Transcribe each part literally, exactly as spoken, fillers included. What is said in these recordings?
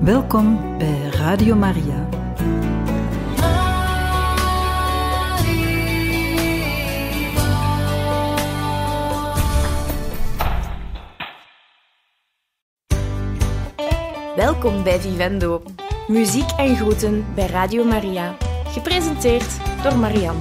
Welkom bij Radio Maria. Welkom bij Vivendo. Muziek en groeten bij Radio Maria. Gepresenteerd door Marianne.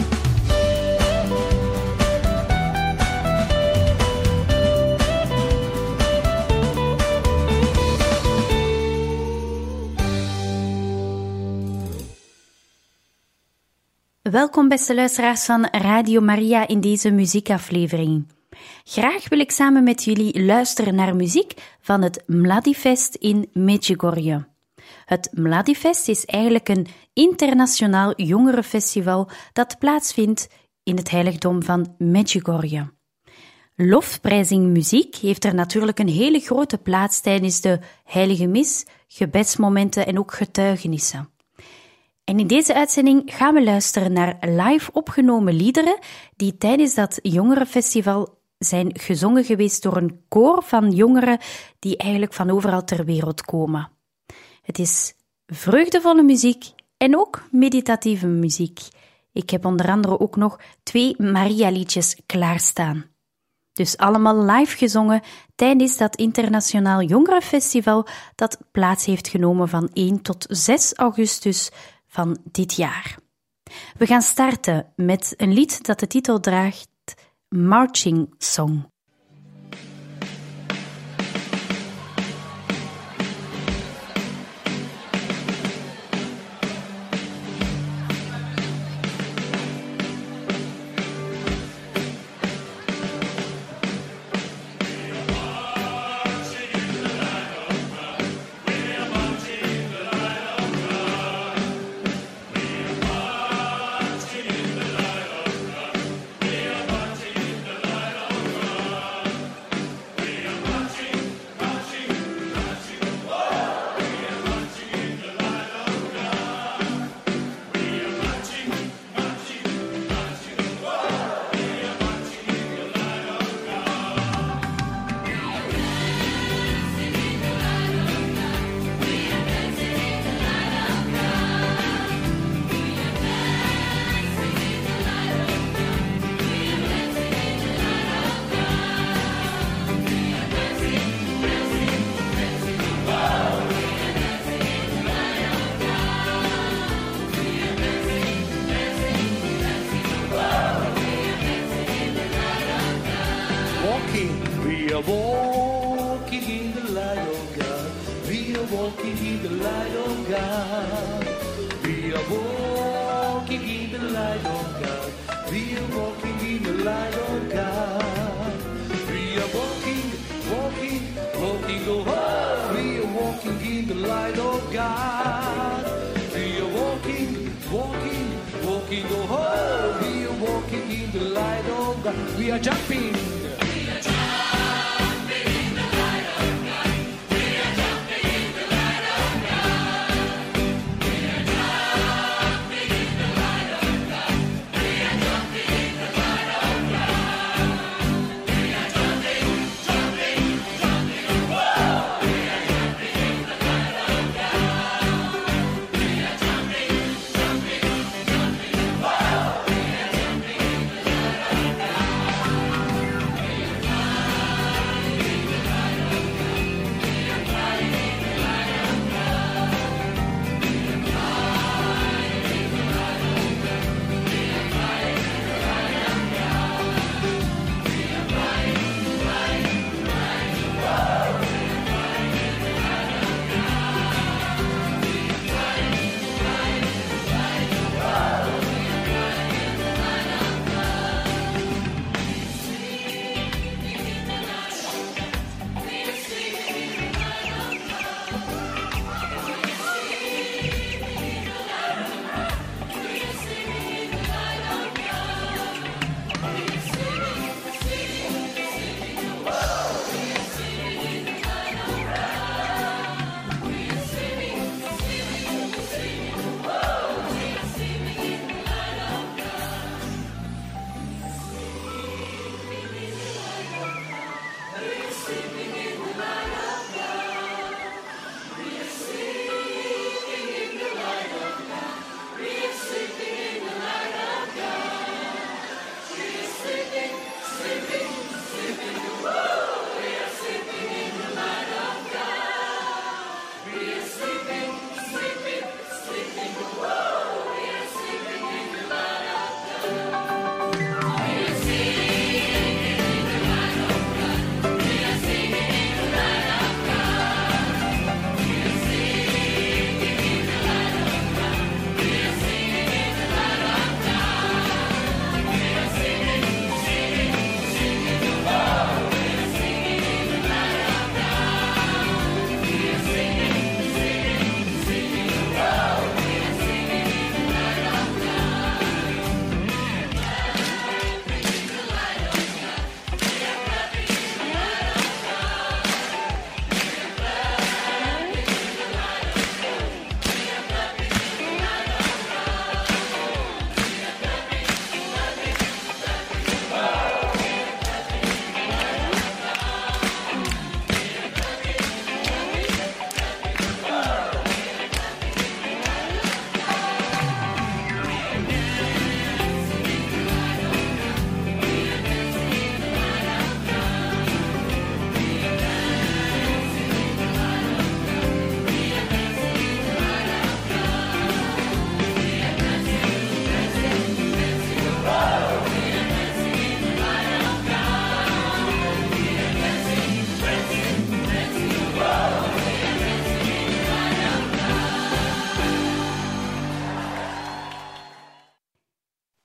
Welkom beste luisteraars van Radio Maria in deze muziekaflevering. Graag wil ik samen met jullie luisteren naar muziek van het Mladifest in Medjugorje. Het Mladifest is eigenlijk een internationaal jongerenfestival dat plaatsvindt in het heiligdom van Medjugorje. Lofprijzing muziek heeft er natuurlijk een hele grote plaats tijdens de heilige mis, gebedsmomenten en ook getuigenissen. En in deze uitzending gaan we luisteren naar live opgenomen liederen die tijdens dat jongerenfestival zijn gezongen geweest door een koor van jongeren die eigenlijk van overal ter wereld komen. Het is vreugdevolle muziek en ook meditatieve muziek. Ik heb onder andere ook nog twee Maria-liedjes klaarstaan. Dus allemaal live gezongen tijdens dat internationaal jongerenfestival dat plaats heeft genomen van één tot zes augustus van dit jaar. We gaan starten met een lied dat de titel draagt Marching Song. Walking in the light of God. We are walking in the light of God. We are walking in the light of God. We are walking in the light of God. We are walking, walking, walking, oh, oh. We are walking in the light of God. We are walking, walking, walking, oh, oh. We are walking in the light of God. We are jumping.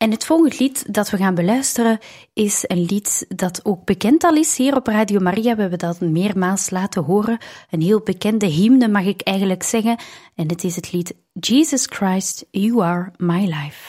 En het volgende lied dat we gaan beluisteren is een lied dat ook bekend al is hier op Radio Maria. We hebben dat meermaals laten horen. Een heel bekende hymne mag ik eigenlijk zeggen. En het is het lied Jesus Christ, You Are My Life.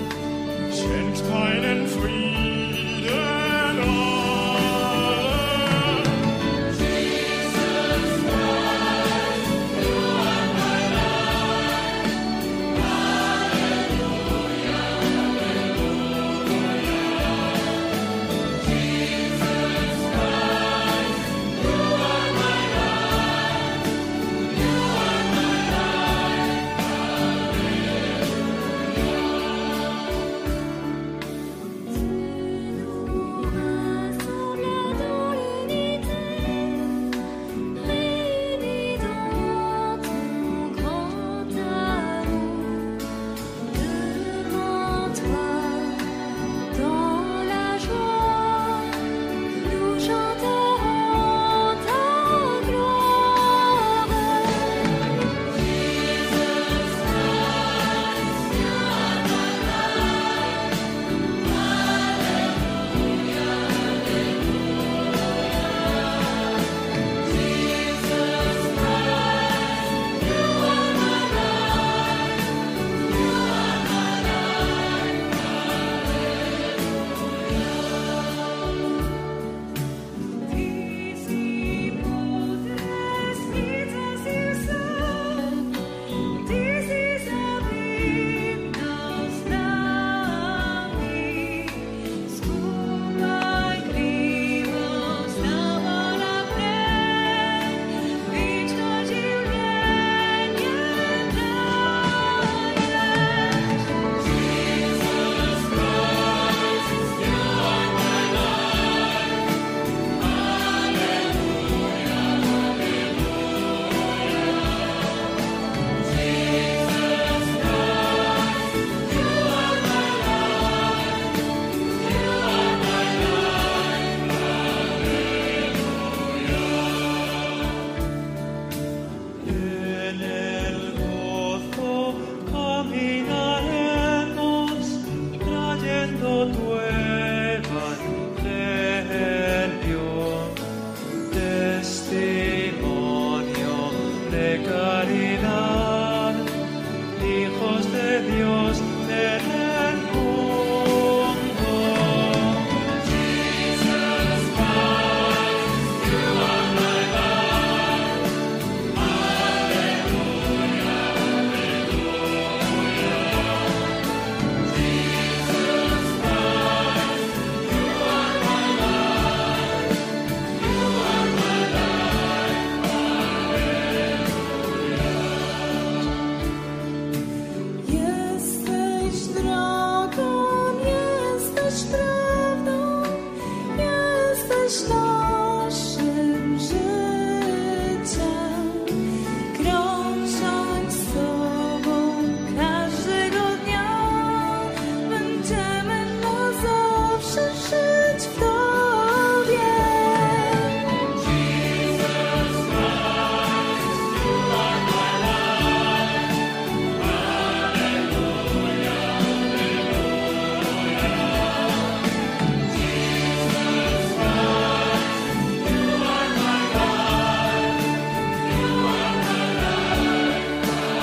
Schenkt meinen Frieden alle. caridad, hijos de Dios en el mundo. Jesus Christ, you are my life. Alleluia, alleluia. Jesus Christ, you are my life. You are my life. Jesteś drogą, jesteś prawdą, jesteś naszym życiem. Krążąc z Tobą każdego dnia, będziemy na zawsze żyć w Tobie. Jesus Christ, you are my life. Alleluia, alleluia. Jesus Christ, you are my life. You are my life.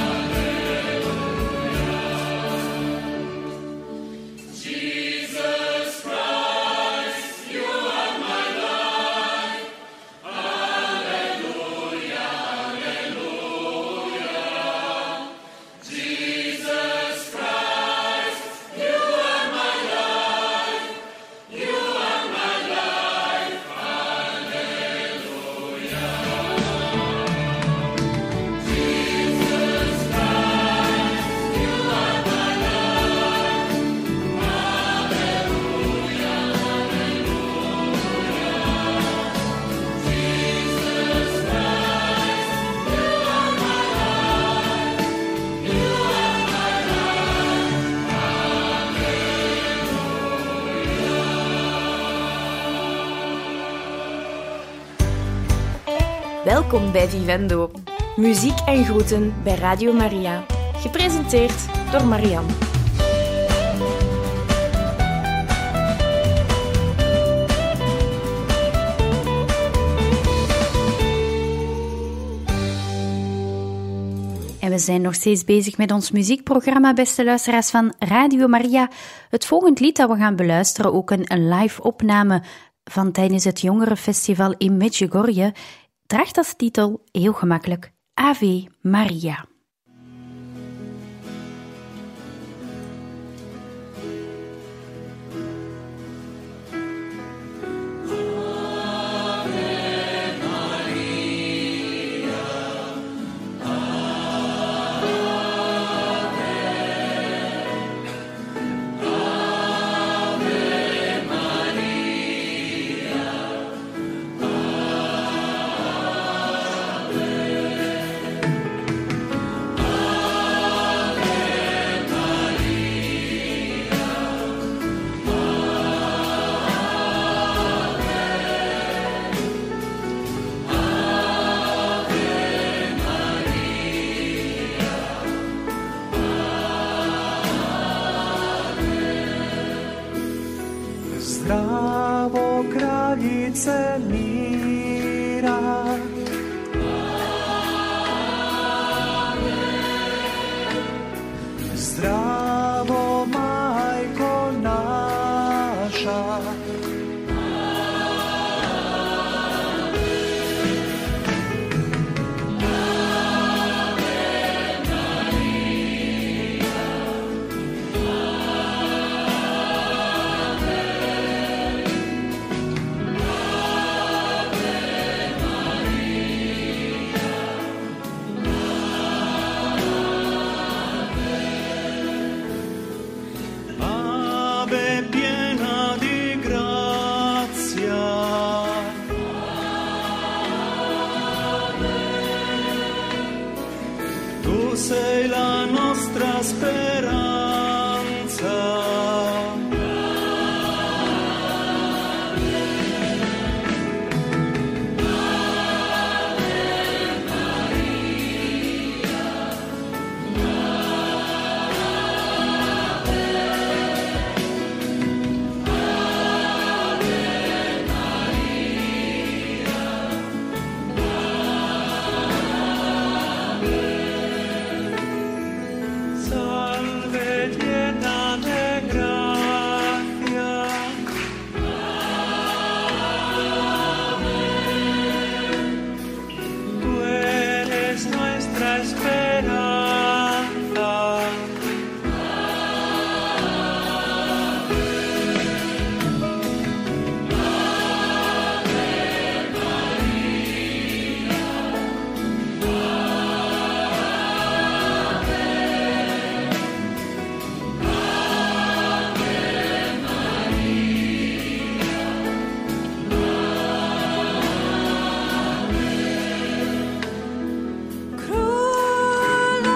Alleluia. Jesus Christ, you are my life. Alleluia, alleluia. Jesus Christ, you are my life. You are my life. Alleluia. Jesus Christ, you are my life. Alleluia, alleluia. Jesus Christ, you are my life. You are my Welkom bij Vivendo. Muziek en groeten bij Radio Maria. Gepresenteerd door Marianne. En we zijn nog steeds bezig met ons muziekprogramma, beste luisteraars van Radio Maria. Het volgende lied dat we gaan beluisteren, ook een, een live opname van tijdens het Jongerenfestival in Medjugorje, draagt als titel heel gemakkelijk Ave Maria. Zdravo, kraljice mira. Zdravo, majko naša. Ave piena di grazia. Tu sei la nostra speranza. esperanza. Króla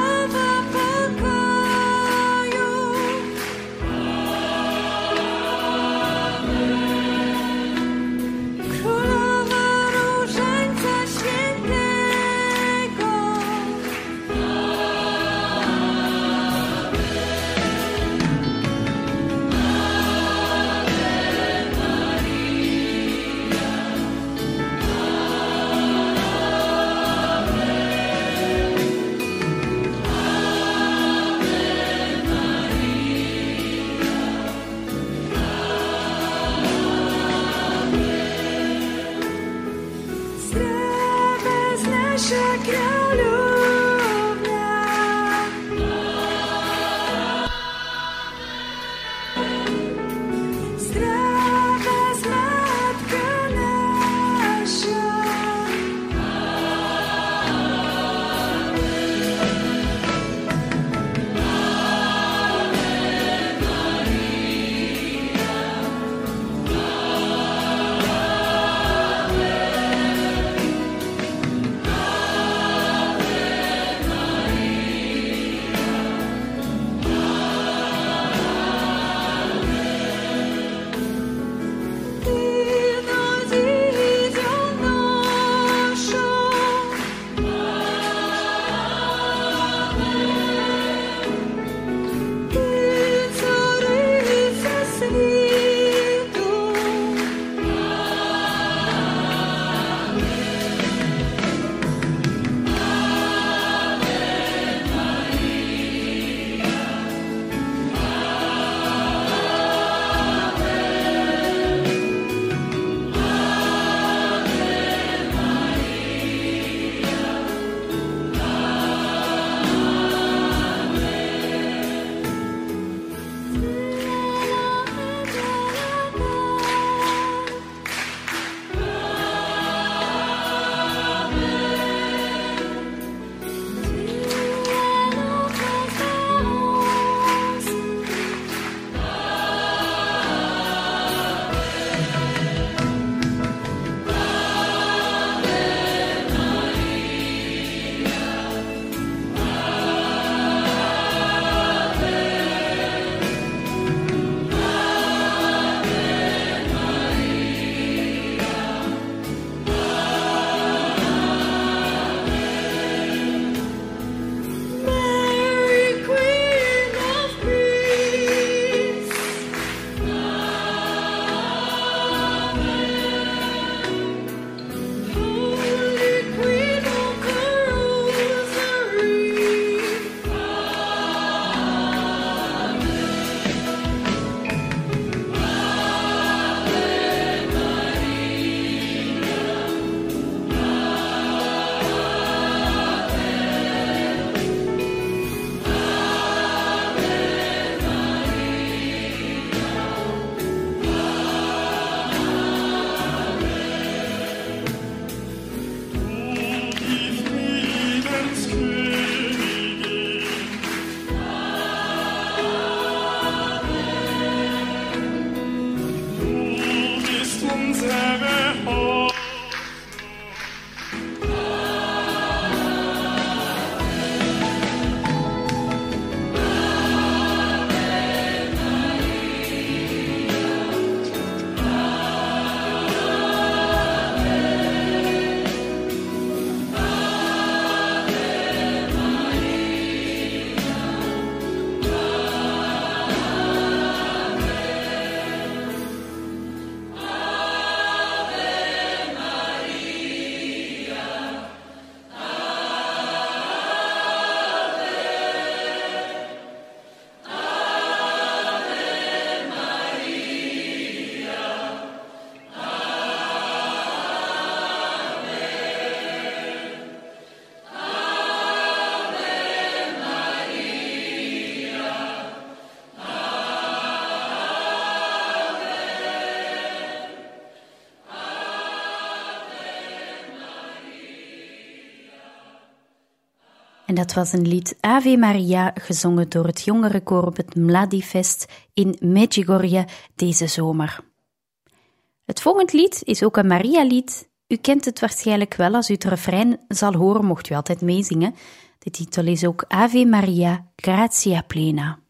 En dat was een lied Ave Maria, gezongen door het jongerenkoor op het Mladifest in Medjugorje deze zomer. Het volgende lied is ook een Maria-lied. U kent het waarschijnlijk wel, als u het refrein zal horen, mocht u altijd meezingen. De titel is ook Ave Maria, gratia plena.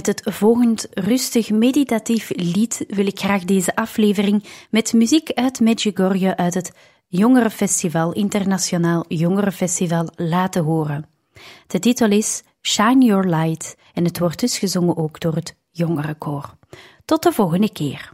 met het volgend rustig meditatief lied wil ik graag deze aflevering met muziek uit Medjugorje uit het Jongerenfestival, Internationaal Jongerenfestival, laten horen. De titel is Shine Your Light en het wordt dus gezongen ook door het jongerenkoor. Tot de volgende keer.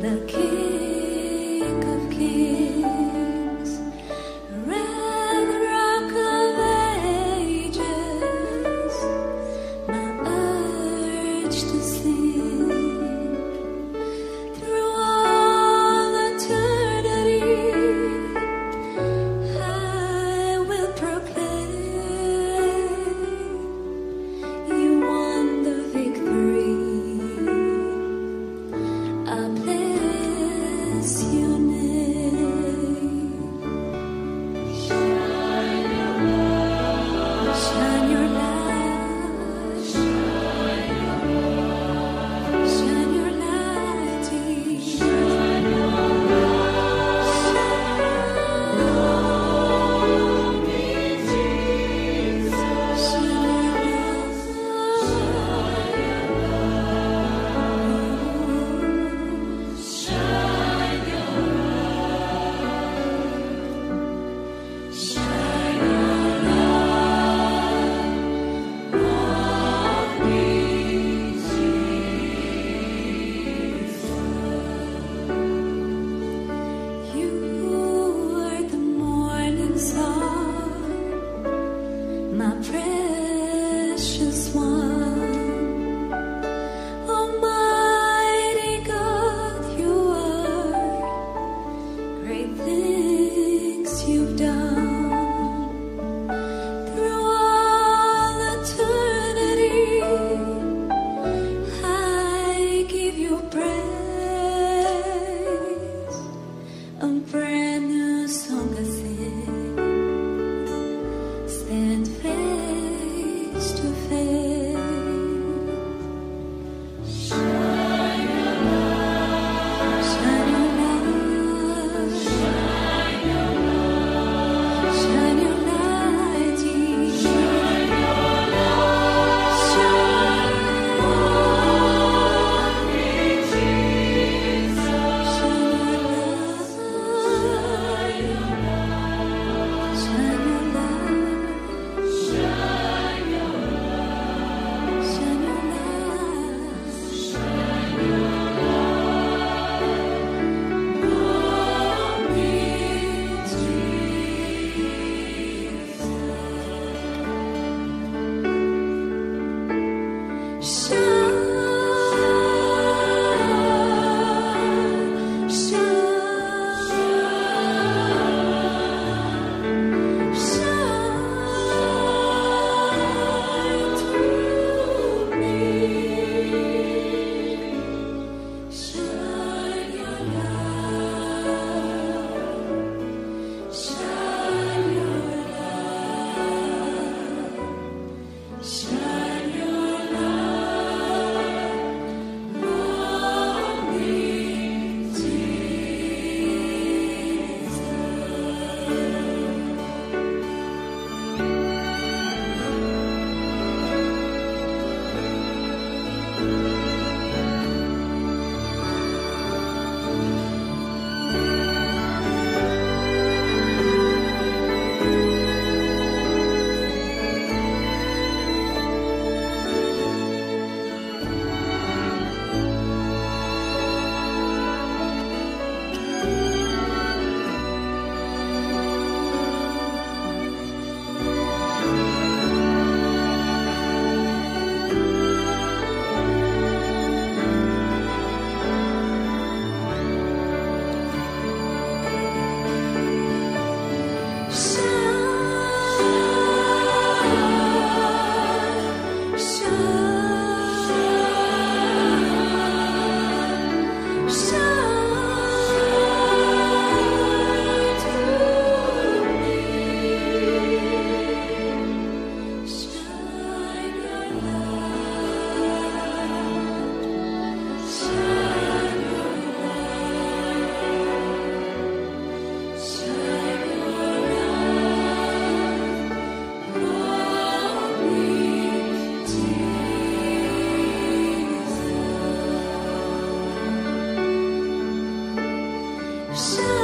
Shine.